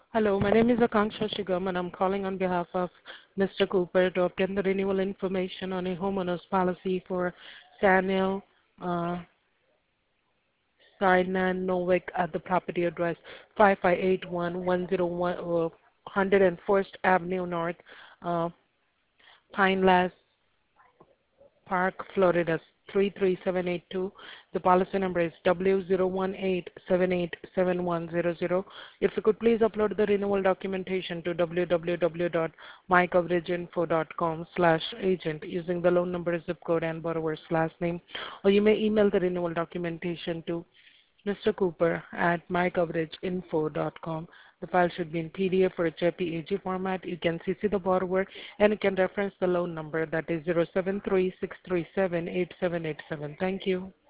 Hello, my name is Akanksha Shigam, and I'm calling on behalf of Mr. Cooper to obtain the renewal information on a homeowner's policy for Daniel uh, Sainan Novik at the property address 5581 101st Avenue North, uh, Pinellas Park, Florida 33782. The policy number is W018787100. If you could please upload the renewal documentation to www.mycoverageinfo.com/agent using the loan number, zip code, and borrower's last name, or you may email the renewal documentation to Mr. Cooper at mycoverageinfo.com. The file should be in PDF or JPEG format. You can CC the borrower and you can reference the loan number that is 073-637-8787. Thank you.